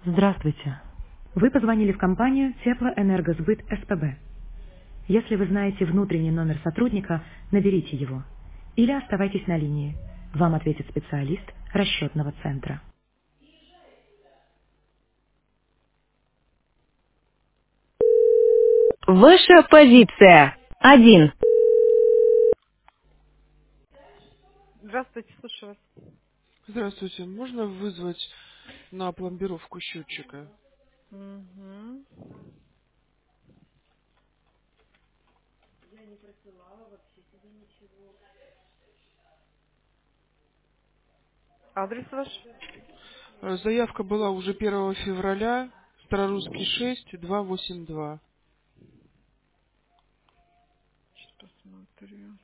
Здравствуйте. Вы позвонили в компанию Теплоэнергосбыт СПБ. Если вы знаете внутренний номер сотрудника, наберите его. Или оставайтесь на линии. Вам ответит специалист расчетного центра. Ваша позиция. Один. Здравствуйте, слушаю вас. Здравствуйте. Можно вызвать на пломбировку счетчика? Мгм. Адрес ваш? Заявка была уже 1 февраля, Старорусский 6, 282. Сейчас посмотрю.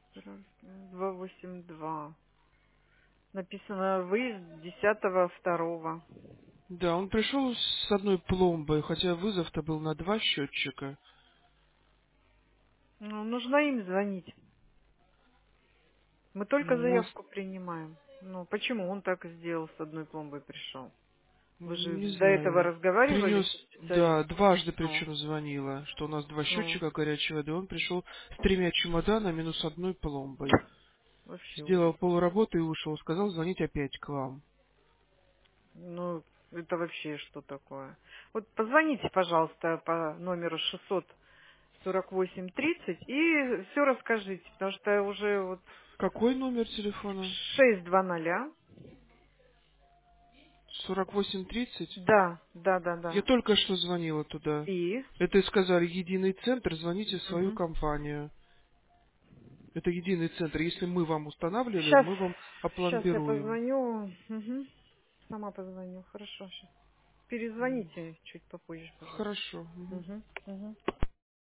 282. Написано выезд 10.02. Да, он пришел с одной пломбой, хотя вызов-то был на 2 счетчика. Ну, нужно им звонить. Мы только У нас, заявку принимаем. Ну, почему он так сделал, с одной пломбой пришел? Вы же не до этого знаю, разговаривали принес, со да, специалистом? дважды Ну, причем звонила, что у нас 2 ну, счетчика горячей воды. Он пришел с 3 чемоданами, но с одной пломбой. вообще ужас. Сделал полработы и ушел, сказал звонить опять к вам. Ну, это вообще что такое? Вот позвоните, пожалуйста, по номеру 648-30 и все расскажите, потому что уже вот Какой номер телефона? 620. 4830. Да, да, да, Я да. только что звонила туда. И? Это и сказали, единый центр, звоните в свою Угу. компанию. Это единый центр. Если мы вам устанавливали, Сейчас, мы вам сейчас я опломбируем. позвоню. Угу. Сама позвоню. Хорошо, сейчас. Перезвоните чуть попозже, пожалуйста. Хорошо. Мгм. Угу. Угу.